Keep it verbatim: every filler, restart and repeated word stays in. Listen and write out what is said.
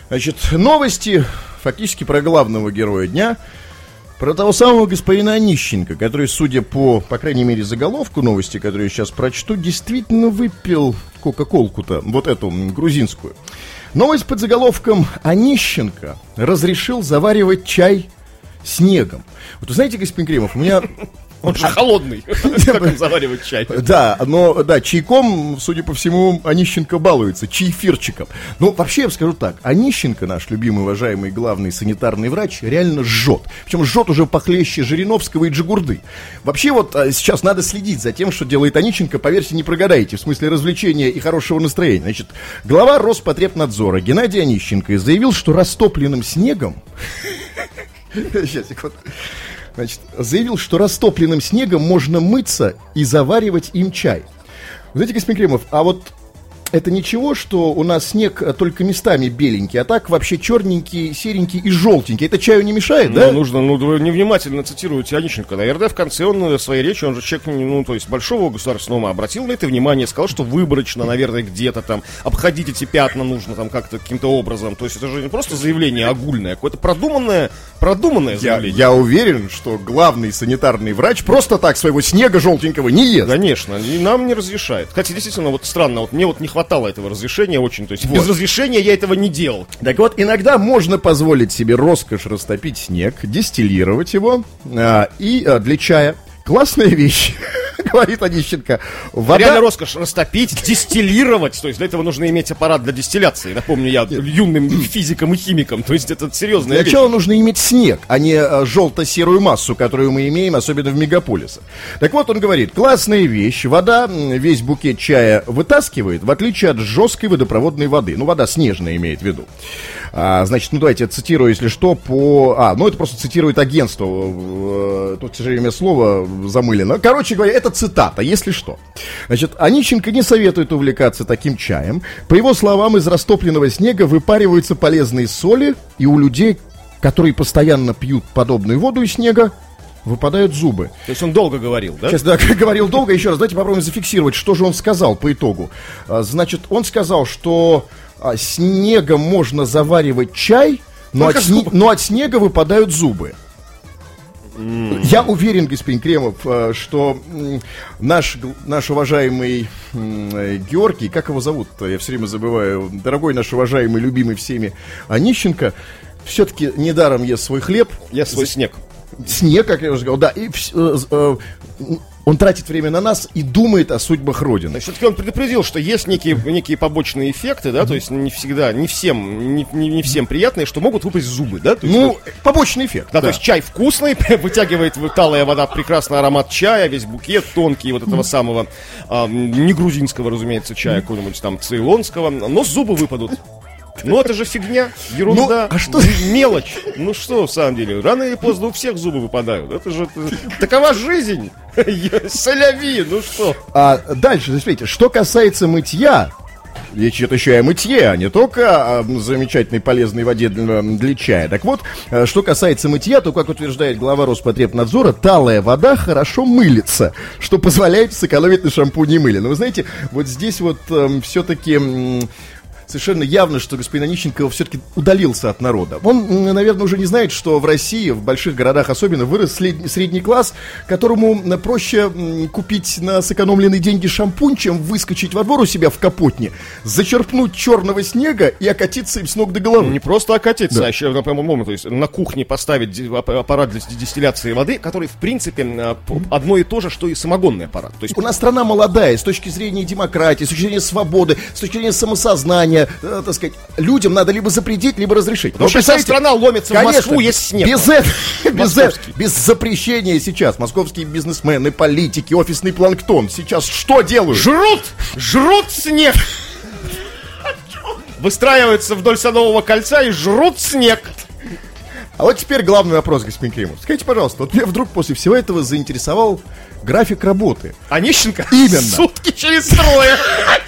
Значит, новости фактически про главного героя дня. Про того самого господина Онищенко, который, судя по, по крайней мере, заголовку новости, которую я сейчас прочту, действительно выпил кока-колку-то, вот эту, грузинскую. Новость под заголовком «Онищенко разрешил заваривать чай снегом». Вот вы знаете, господин Кремов, у меня... Он же холодный, как он заваривает чай. Да, но, да, чайком, судя по всему, Онищенко балуется, чайфирчиком. Ну, вообще, я скажу так, Онищенко, наш любимый, уважаемый, главный санитарный врач, реально жжет. Причем жжет уже похлеще Жириновского и Джигурды. Вообще, вот сейчас надо следить за тем, что делает Онищенко, поверьте, не прогадаете, в смысле развлечения и хорошего настроения. Значит, глава Роспотребнадзора Геннадий Онищенко заявил, что растопленным снегом... Сейчас, секунду. Значит, заявил, что растопленным снегом можно мыться и заваривать им чай. Знаете, господин Кремов, а вот это ничего, что у нас снег только местами беленький, а так вообще черненький, серенький и желтенький. Это чаю не мешает, ну, да? Нужно, ну, вы невнимательно цитируете Онищенко. Наверное, в конце он в своей речи, он же человек, ну, то есть большого государственного ума, обратил на это внимание, сказал, что выборочно, наверное, где-то там обходить эти пятна нужно там как-то каким-то образом. То есть это же не просто заявление огульное, а какое-то продуманное, продуманное заявление. Я, я уверен, что главный санитарный врач просто так своего снега желтенького не ест. Конечно, и нам не разрешает. Кстати, действительно, вот странно, вот мне вот не хватало этого разрешения очень, то есть вот. Без разрешения я этого не делал. Так вот, иногда можно позволить себе роскошь растопить снег, дистиллировать его а, и а, для чая. Классная вещь, говорит Онищенко. Вода... Реально роскошь растопить, дистиллировать. То есть для этого нужно иметь аппарат для дистилляции. Напомню, я юным физиком и химиком. То есть это серьезная вещь. Для начала вещь. нужно иметь снег, а не а, желто-серую массу, которую мы имеем, особенно в мегаполисах. Так вот, он говорит, классная вещь. Вода весь букет чая вытаскивает, в отличие от жесткой водопроводной воды. Ну, вода снежная имеет в виду. А, значит, ну давайте я цитирую, если что, по... А, ну это просто цитирует агентство. Тут, к сожалению, слово замылено. Короче говоря, это цитата, если что. Значит, Онищенко не советует увлекаться таким чаем. По его словам, из растопленного снега выпариваются полезные соли, и у людей, которые постоянно пьют подобную воду из снега, выпадают зубы. То есть он долго говорил, да? Сейчас, да, говорил долго. Еще раз, давайте попробуем зафиксировать, что же он сказал по итогу. Значит, он сказал, что снегом можно заваривать чай, но от, сне... но от снега выпадают зубы. Mm. Я уверен, господин Кремов, что наш, наш уважаемый Георгий, как его зовут-то, я все время забываю, дорогой наш уважаемый, любимый всеми Онищенко, все-таки недаром ест свой хлеб. Ест свой снег. Снег, как я уже сказал, да, и э, э, он тратит время на нас и думает о судьбах Родины. Все-таки он предупредил, что есть некие, некие побочные эффекты, да, mm-hmm. то есть не всегда, не всем, не, не, не всем приятные, что могут выпасть зубы, да? То есть, ну, вот, побочный эффект. Да, да, то есть чай вкусный, вытягивает талая вода, прекрасный аромат чая, весь букет тонкий вот этого mm-hmm. самого, а, не грузинского, разумеется, чая, mm-hmm. какого-нибудь там цейлонского, но зубы выпадут. Ну это же фигня, ерунда, ну, а что? Мелочь. Ну что, в самом деле, рано или поздно у всех зубы выпадают. Это же это, такова жизнь. Соляви, ну что. А дальше, смотрите, что касается мытья, речь идет еще и о мытье, а не только о замечательной полезной воде для, для чая. Так вот, что касается мытья, то, как утверждает глава Роспотребнадзора, талая вода хорошо мылится, что позволяет сэкономить на шампуне и мыле. Но вы знаете, вот здесь вот э, все-таки... Э, совершенно явно, что господин Онищенко все-таки удалился от народа. Он, наверное, уже не знает, что в России, в больших городах особенно, вырос средний, средний класс, которому проще купить на сэкономленные деньги шампунь, чем выскочить во двор у себя в Капотне, зачерпнуть черного снега и окатиться им с ног до головы. Не просто окатиться, да. А еще, по-моему, то есть на кухне поставить аппарат для дистилляции воды, который, в принципе, одно и то же, что и самогонный аппарат. То есть... У нас страна молодая, с точки зрения демократии, с точки зрения свободы, с точки зрения самосознания, Э, так сказать, людям надо либо запретить, либо разрешить. Потому что вся страна ломится, конечно, в Москву, есть снег. Без, это, без, это, без запрещения сейчас московские бизнесмены, политики, офисный планктон сейчас что делают? Жрут! Жрут снег! Выстраиваются вдоль Садового кольца и жрут снег. А вот теперь главный вопрос, господин Кремов. Скажите, пожалуйста, вот меня вдруг после всего этого заинтересовал график работы. Онищенко? Именно. Сутки через трое.